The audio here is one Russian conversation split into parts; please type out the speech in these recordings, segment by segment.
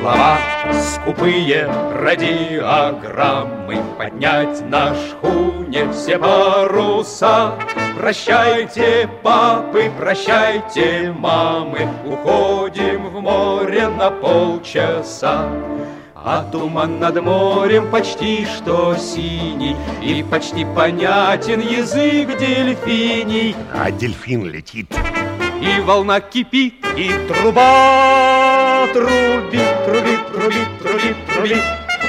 слова, скупые радиограммы, поднять на шхуне все паруса. Прощайте, папы, прощайте, мамы, уходим в море на полчаса. А туман над морем почти что синий, и почти понятен язык дельфиний. А дельфин летит. И волна кипит, и труба трубит, трубит, трубит, трубит, трубит.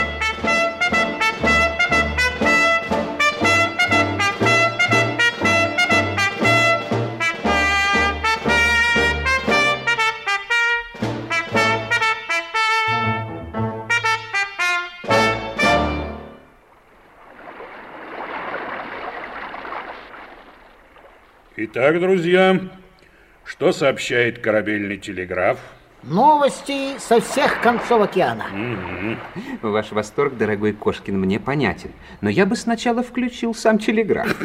Итак, друзья, что сообщает корабельный телеграф? Новости со всех концов океана. Ваш восторг, дорогой Кошкин, мне понятен. Но я бы сначала включил сам телеграф.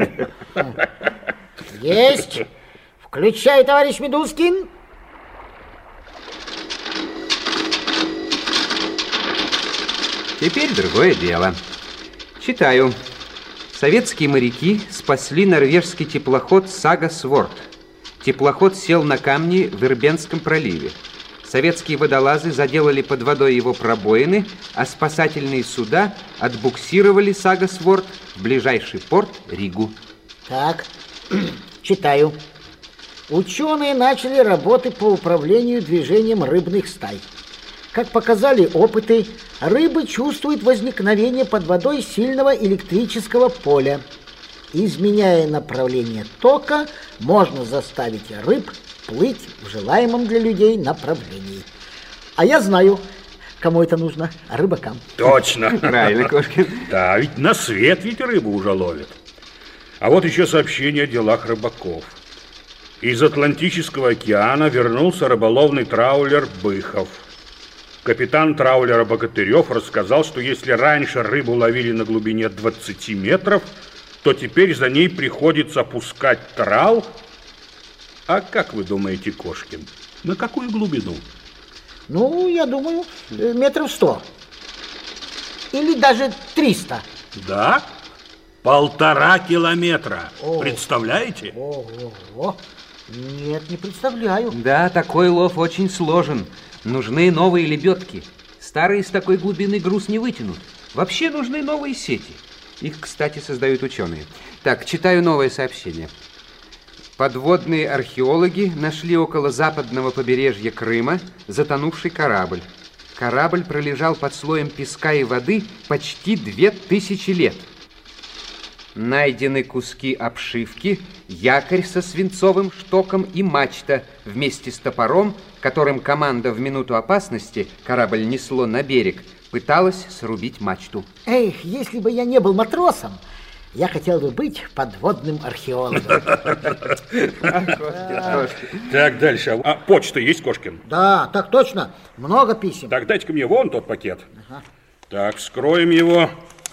Есть. Включай, товарищ Медускин. Теперь другое дело. Читаю. Советские моряки спасли норвежский теплоход «Сага Сворд». Теплоход сел на камни в Ирбенском проливе. Советские водолазы заделали под водой его пробоины, а спасательные суда отбуксировали «Сага Сворд» в ближайший порт Ригу. Так, читаю. Ученые начали работы по управлению движением рыбных стай. Как показали опыты, рыбы чувствуют возникновение под водой сильного электрического поля. Изменяя направление тока, можно заставить рыб плыть в желаемом для людей направлении. А я знаю, кому это нужно, рыбакам. Точно. Правильно, Кошкин. Да, ведь на свет ведь рыбу уже ловят. А вот еще сообщение о делах рыбаков. Из Атлантического океана вернулся рыболовный траулер «Быхов». Капитан траулера Богатырев рассказал, что если раньше рыбу ловили на глубине 20 метров, то теперь за ней приходится опускать трал. А как вы думаете, Кошкин, на какую глубину? Ну, я думаю, метров 100. Или даже 300. Да, 1,5 километра. О. Представляете? Ого. Нет, не представляю. Да, такой лов очень сложен. Нужны новые лебедки. Старые с такой глубины груз не вытянут. Вообще нужны новые сети. Их, кстати, создают ученые. Так, читаю новое сообщение. Подводные археологи нашли около западного побережья Крыма затонувший корабль. Корабль пролежал под слоем песка и воды почти 2000 лет. Найдены куски обшивки, якорь со свинцовым штоком и мачта вместе с топором, которым команда в минуту опасности, корабль несло на берег, пыталась срубить мачту. Эх, если бы я не был матросом, я хотел бы быть подводным археологом. Так, дальше. А почта есть, Кошкин? Да, так точно. Много писем. Так, дайте-ка мне вон тот пакет. Так, вскроем его.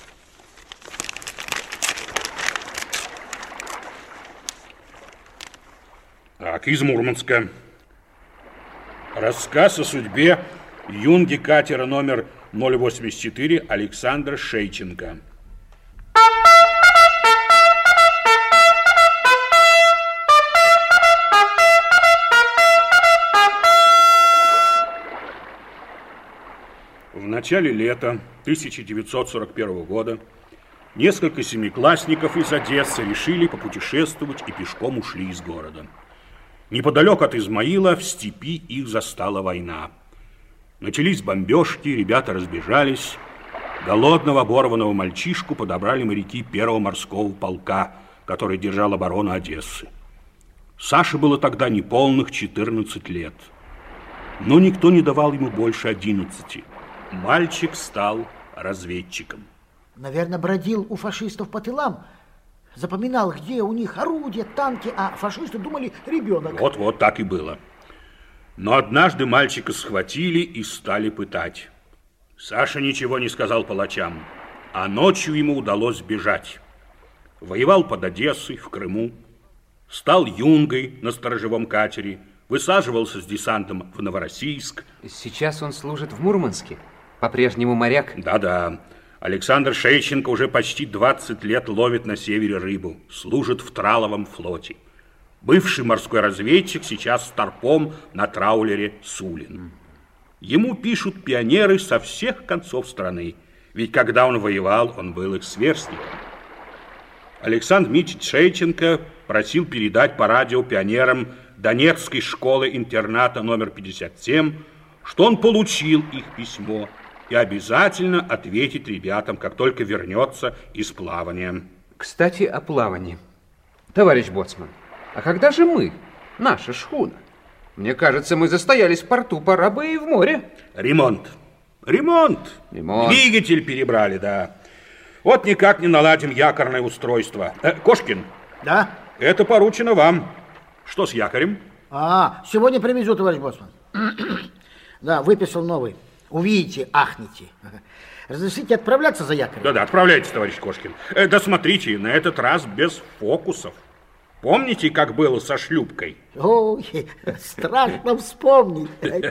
Так, из Мурманска. Рассказ о судьбе юнги катера номер 084 Александра Шейченко. В начале лета 1941 года несколько семиклассников из Одессы решили попутешествовать и пешком ушли из города. Неподалеку от Измаила в степи их застала война. Начались бомбежки, ребята разбежались. Голодного, оборванного мальчишку подобрали моряки первого морского полка, который держал оборону Одессы. Саше было тогда неполных 14 лет. Но никто не давал ему больше 11. Мальчик стал разведчиком. Наверное, бродил у фашистов по тылам, запоминал, где у них орудия, танки, а фашисты думали, ребенок. Вот так и было. Но однажды мальчика схватили и стали пытать. Саша ничего не сказал палачам, а ночью ему удалось сбежать. Воевал под Одессой, в Крыму, стал юнгой на сторожевом катере, Высаживался с десантом в Новороссийск. Сейчас он служит в Мурманске. По-прежнему моряк. Да-да. Александр Шейченко уже почти 20 лет ловит на севере рыбу. Служит в траловом флоте. Бывший морской разведчик сейчас старпом на траулере «Сулин». Ему пишут пионеры со всех концов страны. Ведь когда он воевал, он был их сверстником. Александр Дмитриевич Шейченко просил передать по радио пионерам Донецкой школы-интерната номер 57, что он получил их письмо и обязательно ответит ребятам, как только вернется из плавания. Кстати, о плавании. Товарищ боцман, а когда же мы, наша шхуна? Мне кажется, мы застоялись в порту, пора бы и в море. Ремонт. Двигатель перебрали, да. Вот никак не наладим якорное устройство. Кошкин. Да? Это поручено вам. Что с якорем? Сегодня привезу, товарищ боцман. Да, выписал новый. Увидите, ахните. Разрешите отправляться за якорем? Да, отправляйтесь, товарищ Кошкин. Да смотрите, на этот раз без фокусов. Помните, как было со шлюпкой? Ой, страшно вспомнить.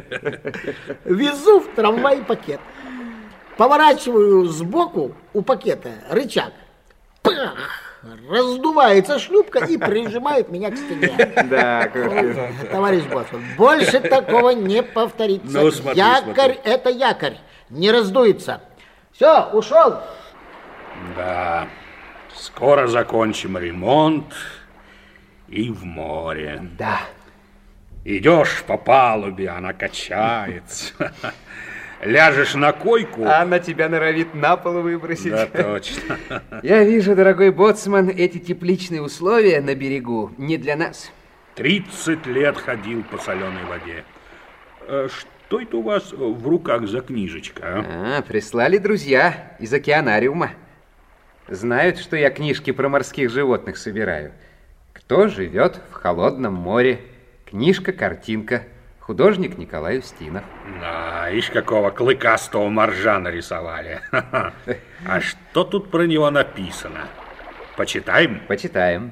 Везу в трамвай пакет. Поворачиваю сбоку у пакета рычаг. Пах! Раздувается шлюпка и прижимает меня к стене. Да, товарищ боцман, больше такого не повторится. Ну, смотри, якорь — это якорь, не раздуется. Все, ушел. Да, скоро закончим ремонт и в море. Да. Идешь по палубе, она качается. Ляжешь на койку. Она тебя норовит на пол выбросить. Да, точно. Я вижу, дорогой боцман, эти тепличные условия на берегу не для нас. 30 лет ходил по соленой воде. Что это у вас в руках за книжечка? Прислали друзья из океанариума. Знают, что я книжки про морских животных собираю. Кто живет в холодном море? Книжка-картинка. Художник Николай Устинов. Да, ишь, какого клыкастого моржа нарисовали. А что тут про него написано? Почитаем? Почитаем.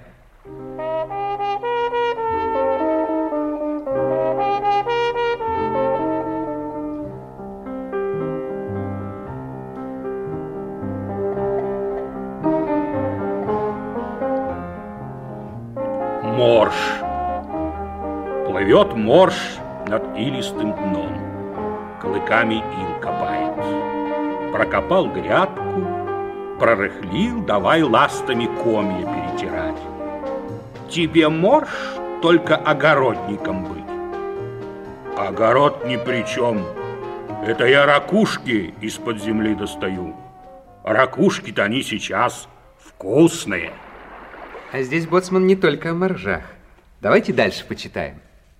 Морж. Плывет морж над илистым дном, клыками ил копает. Прокопал грядку, прорыхлил, давай ластами комья перетирать. Тебе, морж, только огородником быть. Огород ни при чем. Это я ракушки из-под земли достаю. Ракушки-то они сейчас вкусные. А здесь, боцман, не только о моржах. Давайте дальше почитаем.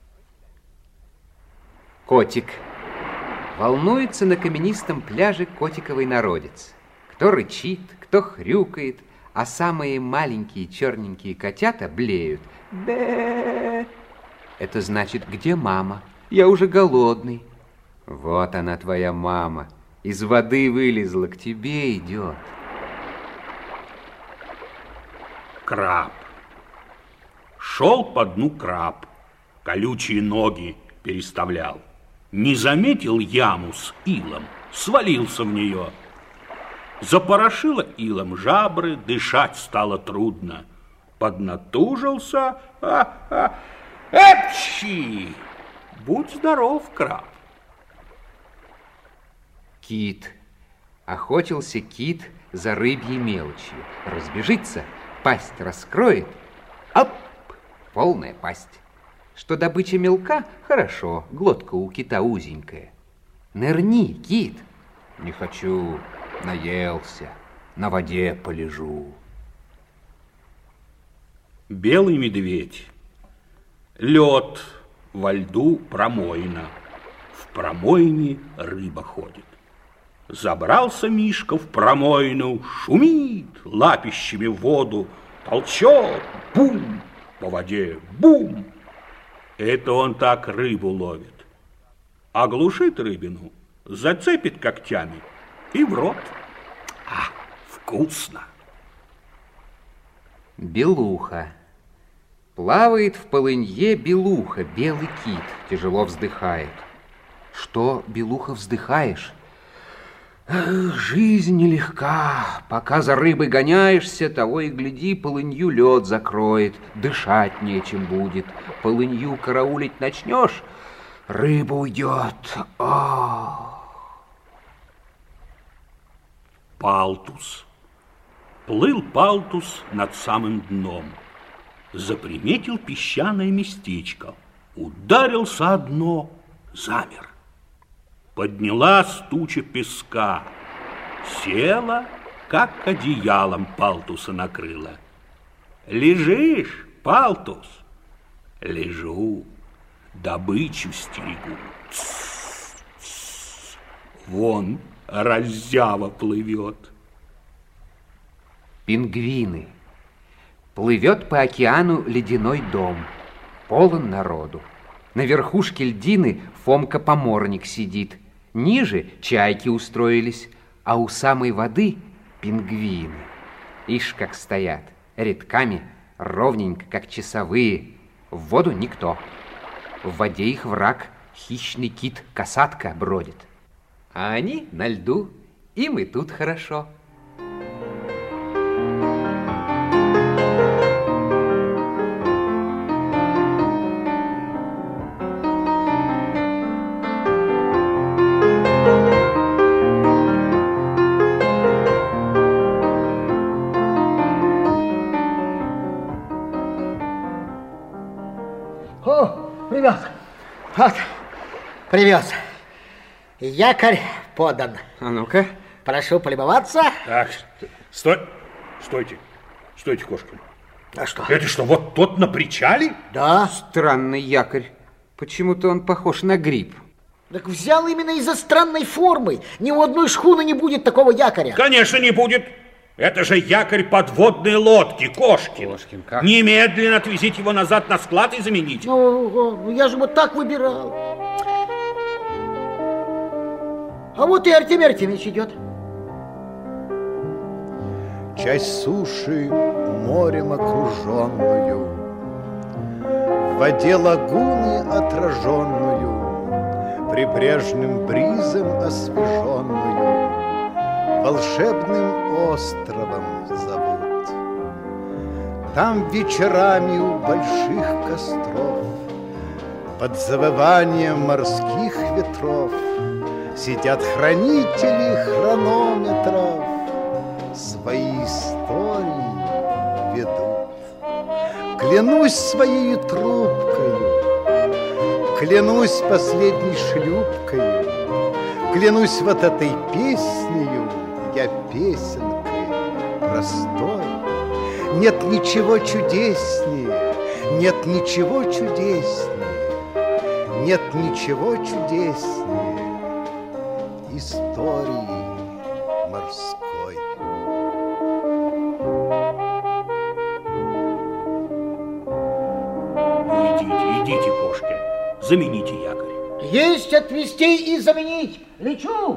Котик. Волнуется на каменистом пляже котиковый народец. Кто рычит, кто хрюкает, а самые маленькие черненькие котята блеют. Бэ! Это значит, где мама? Я уже голодный. Вот она, твоя мама. Из воды вылезла, к тебе идет. Краб. Шел по дну краб, колючие ноги переставлял. Не заметил яму с илом, свалился в нее. Запорошило илом жабры, дышать стало трудно. Поднатужился, эпчи! Будь здоров, краб. Кит. Охотился кит за рыбьей мелочью. Разбежится, пасть раскроет. Оп! Полная пасть. Что добыча мелка, хорошо, глотка у кита узенькая. Нырни, кит. Не хочу, наелся, на воде полежу. Белый медведь. Лед во льду промоина. В промойне рыба ходит. Забрался Мишка в промойну, шумит лапищами в воду, толчет, бум, по воде, бум. Это он так рыбу ловит. Оглушит рыбину, зацепит когтями и в рот. Вкусно. Белуха. Плавает в полынье белуха, белый кит, тяжело вздыхает. Что, белуха, вздыхаешь? Жизнь нелегка. Пока за рыбой гоняешься, того и гляди, полынью лед закроет, дышать нечем будет. Полынью караулить начнешь, рыба уйдет. Палтус. Плыл Палтус над самым дном. Заприметил песчаное местечко. Ударился о дно, замер. Поднялась туча песка. Села, как одеялом Палтуса накрыла. Лежишь, Палтус? Лежу, добычу стерегу. Вон раззява плывет. Пингвины. Плывет по океану ледяной дом, полон народу. На верхушке льдины Фомка-поморник сидит. Ниже чайки устроились, а у самой воды пингвины. Ишь, как стоят, рядками, ровненько, как часовые. В воду никто. В воде их враг, хищный кит-касатка бродит. А они на льду, им и тут хорошо. Привез. Вот, привез. Якорь подан. А ну-ка. Прошу полюбоваться. Так, стойте, Кошкин. А что? Это что, вот тот на причале? Да. Странный якорь. Почему-то он похож на гриб. Так взял именно из-за странной формы. Ни у одной шхуны не будет такого якоря. Конечно, не будет. Это же якорь подводной лодки, Кошкин. Кошкин, как? Немедленно отвезите его назад на склад и замените. Ну, я же вот так выбирал. А вот и Артемий Артемьевич идет. Часть суши морем окруженную, в воде лагуны отраженную, прибрежным бризом освеженную, волшебным островом зовут. Там вечерами у больших костров, под завыванием морских ветров, сидят хранители хронометров, свои истории ведут. Клянусь своей трубкою, клянусь последней шлюпкою, клянусь вот этой песнею, я песенкой простой. Нет ничего чудеснее, нет ничего чудеснее, нет ничего чудеснее истории морской. Идите, Кошкин, замените якорь. Есть отвезти и заменить. Лечу.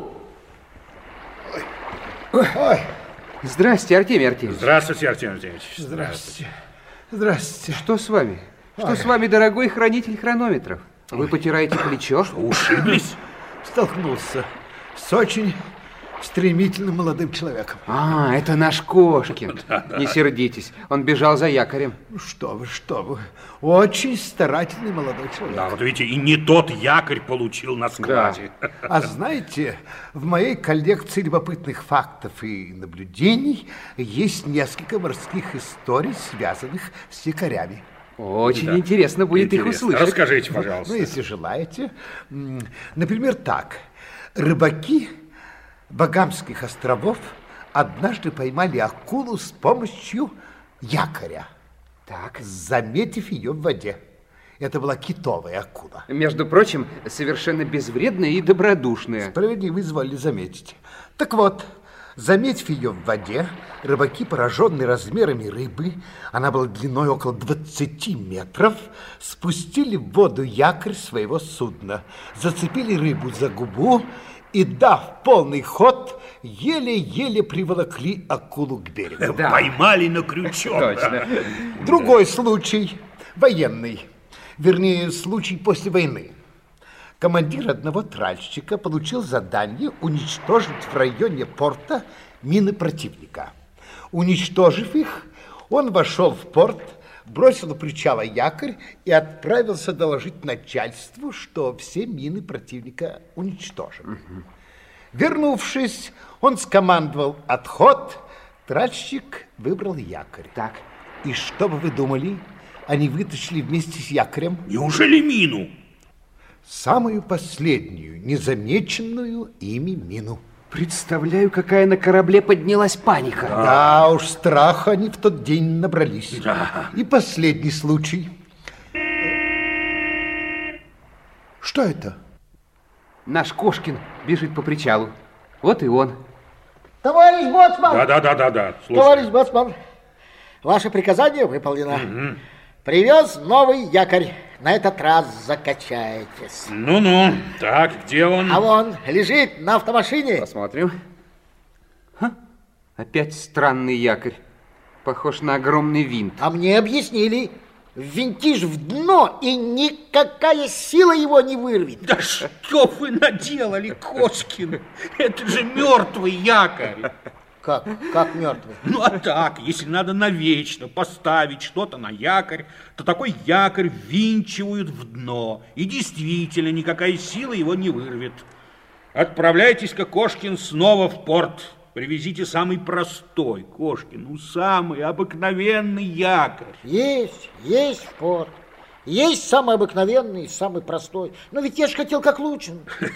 Ой. Здрасте, Артемий Артемьевич. Здравствуйте, Артемий Артемьевич. Здравствуйте. Что с вами? Что с вами, дорогой хранитель хронометров? Вы потираете плечо? Ушиблись? Столкнулся с очень стремительным молодым человеком. А, это наш Кошкин. Не сердитесь, он бежал за якорем. Что вы. Очень старательный молодой человек. Да, вот видите, и не тот якорь получил на складе. А знаете, в моей коллекции любопытных фактов и наблюдений есть несколько морских историй, связанных с якорями. Очень интересно будет их услышать. Расскажите, пожалуйста. Ну, если желаете. Например, так. Рыбаки Багамских островов однажды поймали акулу с помощью якоря, Так. заметив ее в воде. Это была китовая акула. Между прочим, совершенно безвредная и добродушная. Справедливо изволили заметить. Так вот, заметив ее в воде, рыбаки, пораженные размерами рыбы, она была длиной около 20 метров, спустили в воду якорь своего судна, зацепили рыбу за губу и, дав полный ход, еле-еле приволокли акулу к берегу. Да. Поймали на крючок. Точно. Другой случай. военный. Вернее, случай после войны. Командир одного тральщика получил задание уничтожить в районе порта мины противника. Уничтожив их, он вошел в порт, бросил у причала якорь и отправился доложить начальству, что все мины противника уничтожены. Вернувшись, он скомандовал отход, тральщик выбрал якорь. Так. И что бы вы думали, они вытащили вместе с якорем? Неужели мину? Самую последнюю, незамеченную ими мину. Представляю, какая на корабле поднялась паника. Да уж, страха они в тот день набрались. Да. И последний случай. Что это? Наш Кошкин бежит по причалу. Вот и он. Товарищ боцман! Да. Слушай. Товарищ боцман, ваше приказание выполнено. Привез новый якорь. На этот раз закачаетесь. Ну-ну. Так, где он? А вон, лежит на автомашине. Посмотрим. Опять странный якорь. Похож на огромный винт. А мне объяснили, ввинтишь в дно, и никакая сила его не вырвет. Да что вы наделали, Кошкин? Это же мертвый якорь. Как мертвый? Ну, а так, если надо навечно поставить что-то на якорь, то такой якорь ввинчивают в дно, и действительно никакая сила его не вырвет. Отправляйтесь-ка, Кошкин, снова в порт. Привезите самый простой, Кошкин, ну, самый обыкновенный якорь. Есть в порт. Есть самый обыкновенный, самый простой. Но ведь я же хотел как лучше.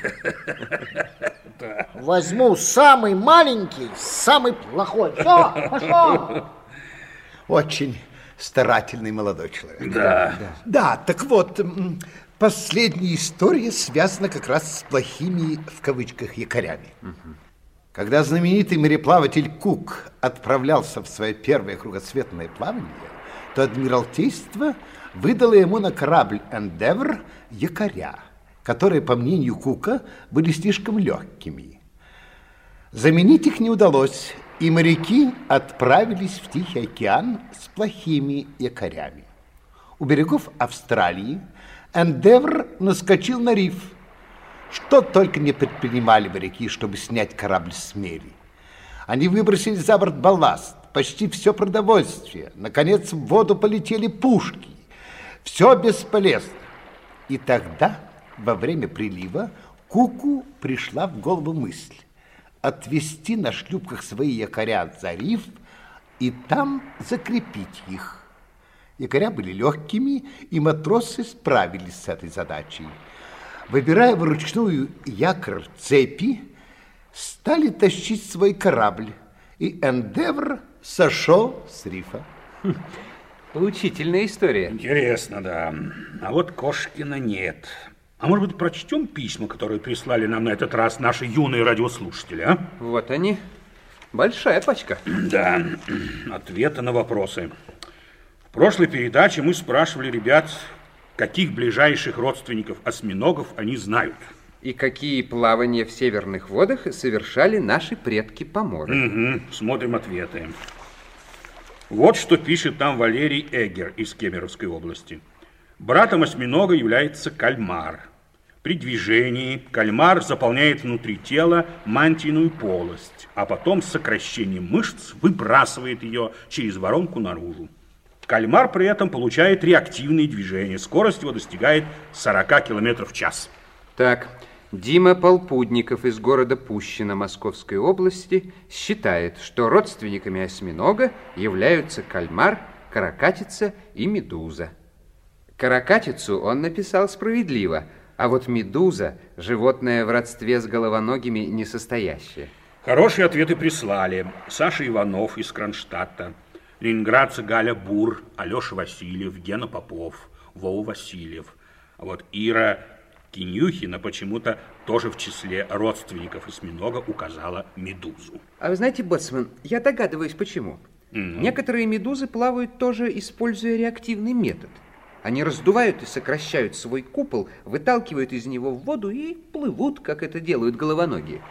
Возьму самый маленький, самый плохой. Все, пошел. Очень старательный молодой человек. Да. Так вот, последняя история связана как раз с плохими, в кавычках, якорями. Когда знаменитый мореплаватель Кук отправлялся в свое первое кругосветное плавание, то Адмиралтейство выдало ему на корабль «Эндевр» якоря, которые, по мнению Кука, были слишком легкими. Заменить их не удалось, и моряки отправились в Тихий океан с плохими якорями. У берегов Австралии «Эндевр» наскочил на риф. Что только не предпринимали моряки, чтобы снять корабль с мели. Они выбросили за борт балласт, почти все продовольствие. Наконец, в воду полетели пушки. Все бесполезно. И тогда, во время прилива, Куку пришла в голову мысль отвести на шлюпках свои якоря за риф и там закрепить их. Якоря были легкими, и матросы справились с этой задачей. Выбирая вручную якорь цепи, стали тащить свой корабль, и «Эндевр» сошел с рифа. Поучительная история. Интересно, да. А вот Кошкина нет. А может быть, прочтем письма, которые прислали нам на этот раз наши юные радиослушатели, а? Вот они. Большая пачка. Да, ответы на вопросы. В прошлой передаче мы спрашивали ребят, каких ближайших родственников осьминогов они знают. И какие плавания в северных водах совершали наши предки-поморы. Смотрим ответы. Вот что пишет нам Валерий Эгер из Кемеровской области. Братом осьминога является кальмар. При движении кальмар заполняет внутри тела мантийную полость, а потом с сокращением мышц выбрасывает ее через воронку наружу. Кальмар при этом получает реактивные движения. Скорость его достигает 40 км в час. Так, Дима Полпудников из города Пущино Московской области считает, что родственниками осьминога являются кальмар, каракатица и медуза. Каракатицу он написал справедливо, а вот медуза – животное в родстве с головоногими несостоящее. Хорошие ответы прислали. Саша Иванов из Кронштадта, ленинградцы Галя Бур, Алеша Васильев, Гена Попов, Вова Васильев. А вот Ира Кинюхина почему-то тоже в числе родственников осьминога указала медузу. А вы знаете, боцман, я догадываюсь, почему. Некоторые медузы плавают тоже, используя реактивный метод. Они раздувают и сокращают свой купол, выталкивают из него в воду и плывут, как это делают головоногие.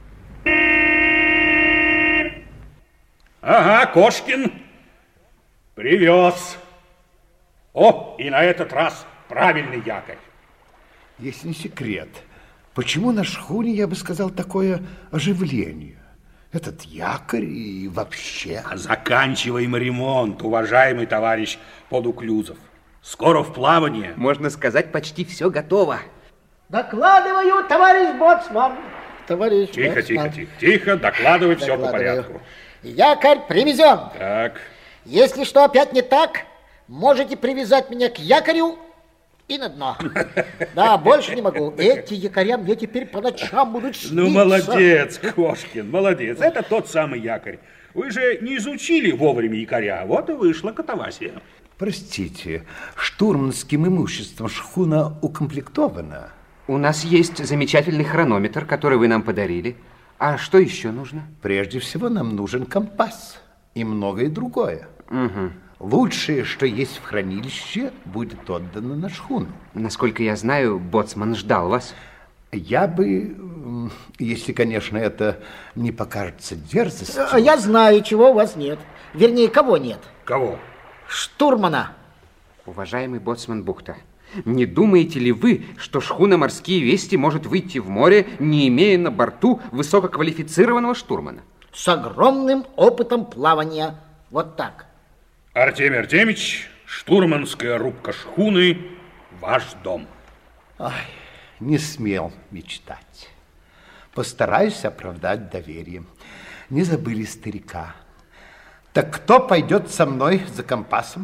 Ага, Кошкин. Привез. О, и на этот раз правильный якорь. Если не секрет, почему на шхуне, я бы сказал, такое оживление? Этот якорь и вообще... Заканчиваем ремонт, уважаемый товарищ Подуклюзов. Скоро в плавание. Можно сказать, почти все готово. Докладываю, товарищ боцман. Товарищ Тихо, боцман. тихо. Докладывай все по порядку. Якорь привезен. Так. Если что опять не так, можете привязать меня к якорю и на дно. Да, больше не могу. Эти якоря мне теперь по ночам будут сниться. Ну, молодец, Кошкин, молодец. Это тот самый якорь. Вы же не изучили вовремя якоря, вот и вышла катавасия. Простите, штурманским имуществом шхуна укомплектована? У нас есть замечательный хронометр, который вы нам подарили. А что еще нужно? Прежде всего нам нужен компас и многое другое. Угу. Лучшее, что есть в хранилище, будет отдано на шхуну. Насколько я знаю, боцман ждал вас. Я бы, если, конечно, это не покажется дерзостью... Я знаю, чего у вас нет. Вернее, кого нет. Кого? Штурмана. Уважаемый боцман Бухта, не думаете ли вы, что шхуна «Морские вести» может выйти в море, не имея на борту высококвалифицированного штурмана? С огромным опытом плавания. Вот так. Артемий Артемьевич, штурманская рубка шхуны – ваш дом. Ай, не смел мечтать. Постараюсь оправдать доверие. Не забыли старика. Так кто пойдет со мной за компасом?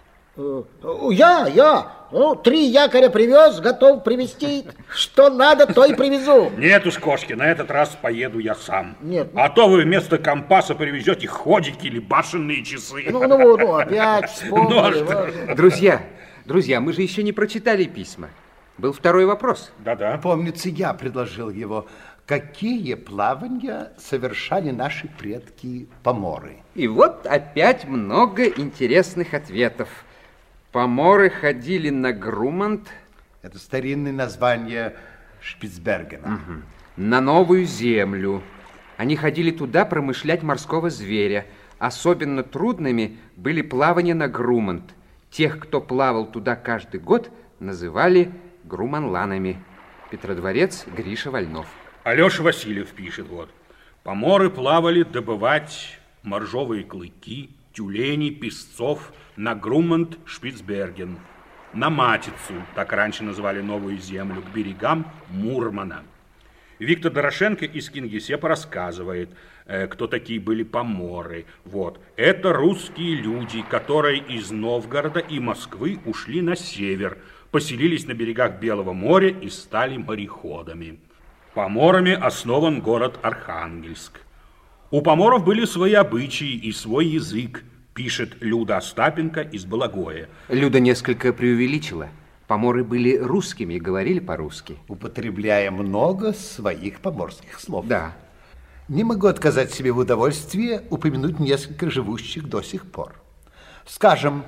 Я. 3 якоря привез, готов привезти. Что надо, то и привезу. Нет уж, Кошки, на этот раз поеду я сам. Нет. А то вы вместо компаса привезете ходики или башенные часы. Ну, опять вспомнили. Друзья, мы же еще не прочитали письма. Был второй вопрос. Да-да. Помнится, я предложил его. Какие плавания совершали наши предки-поморы? И вот опять много интересных ответов. Поморы ходили на Грумант. Это старинное название Шпицбергена. Угу. На Новую Землю. Они ходили туда промышлять морского зверя. Особенно трудными были плавания на Грумант. Тех, кто плавал туда каждый год, называли груманланами. Петродворец, Гриша Вольнов. Алеша Васильев пишет, вот. Поморы плавали добывать моржовые клыки, тюленей, песцов на Грумант, Шпицберген, на Матицу, так раньше называли Новую Землю, к берегам Мурмана. Виктор Дорошенко из Кингисеппа рассказывает, кто такие были поморы. Вот. Это русские люди, которые из Новгорода и Москвы ушли на север, поселились на берегах Белого моря и стали мореходами. Поморами основан город Архангельск. У поморов были свои обычаи и свой язык, пишет Люда Остапенко из Балагоя. Люда несколько преувеличила. Поморы были русскими и говорили по-русски. Употребляя много своих поморских слов. Да. Не могу отказать себе в удовольствии упомянуть несколько живущих до сих пор. Скажем,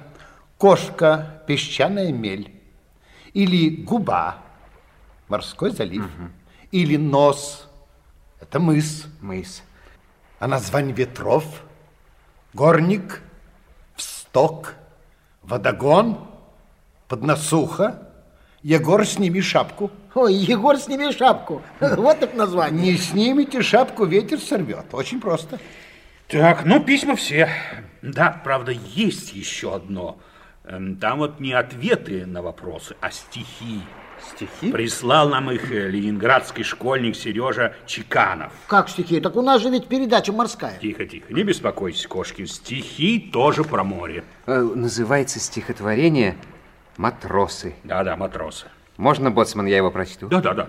кошка, песчаная мель, или губа, морской залив, или нос, это мыс. Мыс. А название ветров, горник, всток, водогон, подносуха. Егор, сними шапку. Ой, Егор, сними шапку. Вот так название. Не снимите шапку, ветер сорвет. Очень просто. Так, ну, письма все. Да, правда, есть еще одно. Там вот не ответы на вопросы, а стихи. Стихи? Прислал нам их ленинградский школьник Сережа Чеканов. Как стихи? Так у нас же ведь передача морская. Тихо, не беспокойтесь, Кошкин. Стихи тоже про море. Называется стихотворение «Матросы». Да, матросы. Можно, боцман, я его прочту? Да.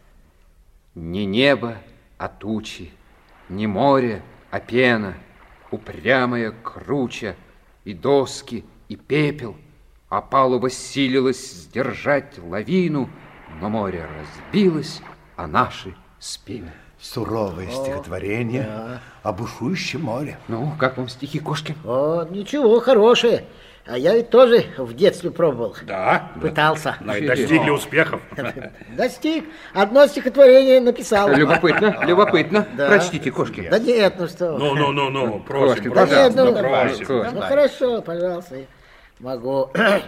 Не небо, а тучи, не море, а пена, упрямая круча, и доски, и пепел, а палуба силилась сдержать лавину, но море разбилось, а наши спины. Суровое стихотворение о бушующем море. Ну, как вам стихи, Кошкин? О, ничего, хорошие. А я ведь тоже в детстве пробовал. Да? Пытался. Ну и достигли успехов. Достиг. Одно стихотворение написал. Любопытно, любопытно. Да. Прочтите, Кошкин. Да нет, ну что. Ну, просим, Кошкин, Да нет, пожалуйста, ну, просим. ну хорошо, пожалуйста, я могу.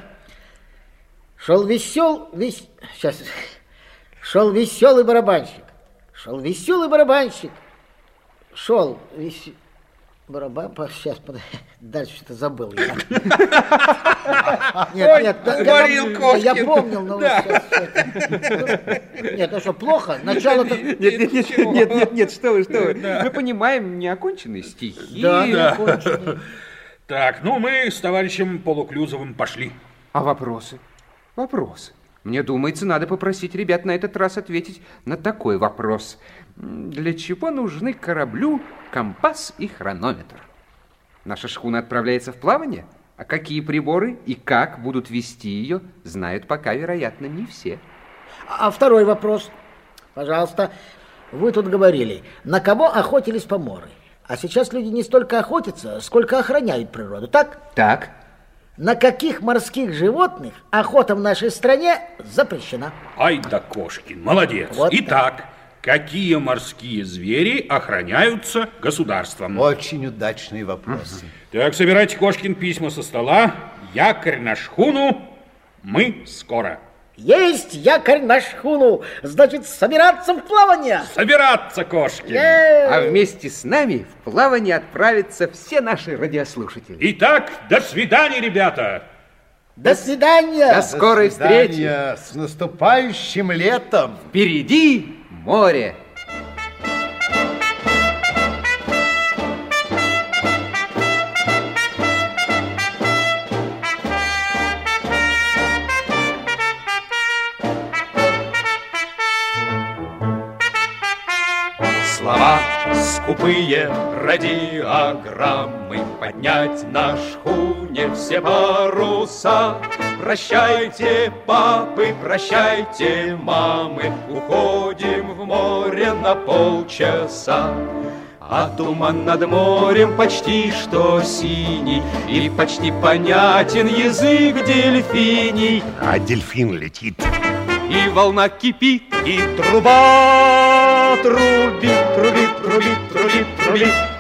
Шел веселый барабанщик. Шел веселый барабанщик. Шел барабан. Сейчас, дальше что-то забыл. Нет, говорил Кошкин. я помнил, но нет, ну что, плохо? Начало-то... Нет, что вы. Мы понимаем неоконченные стихи. Да, неоконченные. Так, ну мы с товарищем Полуклюзовым пошли. А вопросы? Вопросы. Мне думается, надо попросить ребят на этот раз ответить на такой вопрос. Для чего нужны кораблю компас и хронометр? Наша шхуна отправляется в плавание, а какие приборы и как будут вести ее, знают пока, вероятно, не все. А второй вопрос, пожалуйста. Вы тут говорили, на кого охотились поморы? А сейчас люди не столько охотятся, сколько охраняют природу, так? Так. На каких морских животных охота в нашей стране запрещена? Ай да Кошкин, молодец. Вот Итак, какие морские звери охраняются государством? Очень удачный вопрос. Так, собирайте, Кошкин, письма со стола. Якорь на шхуну. Мы скоро. Есть якорь на шхуну, значит, собираться в плавание. Собираться, Кошкин. А вместе с нами в плавание отправятся все наши радиослушатели. Итак, до свидания, ребята. До свидания. До скорой встречи. С наступающим летом. Впереди море. Слова скупые, радиограммы, поднять на шхуне все паруса. Прощайте, папы, прощайте, мамы, уходим в море на полчаса. А туман над морем почти что синий, и почти понятен язык дельфиний. А дельфин летит. И волна кипит, и труба трубит, трубит, трубит, трубит, трубит.